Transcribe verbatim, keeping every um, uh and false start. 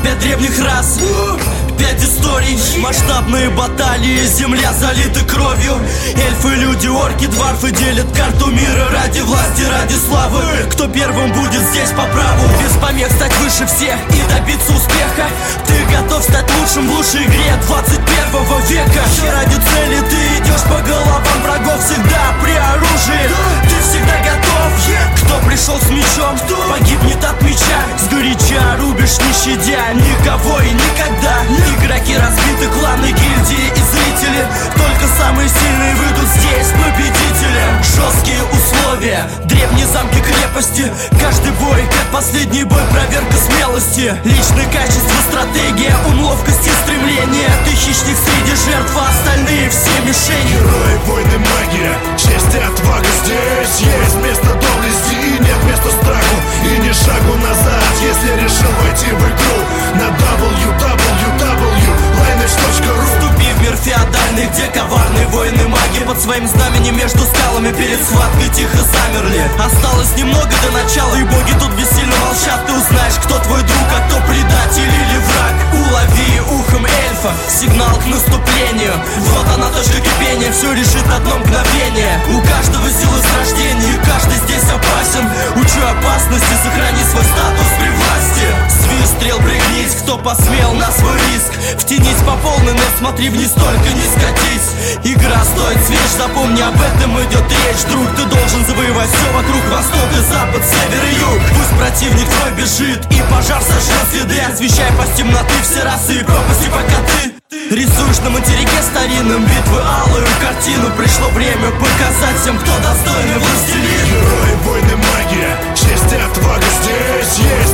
Пять древних рас, пять историй, масштабные баталии, земля залита кровью. Эльфы, люди, орки, дварфы делят карту мира ради власти, ради славы. Кто первым будет здесь по праву? Без помех стать выше всех и добиться успеха. Ты готов стать лучшим в лучшей игре двадцать первого века. И ради цели ты идешь по головам врагов, всегда при оружии. Ты всегда готов. Кто пришел с мечом, погибнет от меча. Сгоряча рубишь, не щадя никого и никогда. Игроки разбиты, кланы, гильдии и зрители. Только самые сильные выйдут здесь победителем. Жесткие условия, древние замки, крепости. Каждый бой, как последний бой, проверка смелости. Личные качества, стратегия, ум, ловкость и стремление. Ты хищник среди жертв, а остальные все мишени. Герои, войны, магия, честь и отвага. Здесь есть место доблести и нет места страху. И ни шагу назад, если решил войти в игру. На дабл ю дабл ю дабл ю точка лайнэдж точка ру. Вступи в мир феодальный, где коварные воины маги под своим знаменем между скалами перед схваткой тихо замерли. Осталось немного до начала, и боги тут бессильно молчат. Ты узнаешь, кто твой друг, а кто предатель или враг. Улови ухом эльфа сигнал к наступлению. Вот она точка кипения, все решит одно мгновение. У каждого силы с рождения, и каждый здесь опасен. Учу опасности, сохрани свой статус при власти. Свист стрел пригнись, кто посмел на свой риск. Втянись по полной, но смотри вниз, только не скатись. Игра стоит свеч, запомни, об этом идет речь. Друг, ты должен завоевать все вокруг, восток и запад, север и юг. Пусть противник твой бежит и пожар сожжет следы. Освещай пасть темноты все расы и пропасти, пока ты рисуешь на материке старинном битвы алую картину. Пришло время показать всем, кто достойный властелин. Герои, войны, магия, честь и отвага. Здесь есть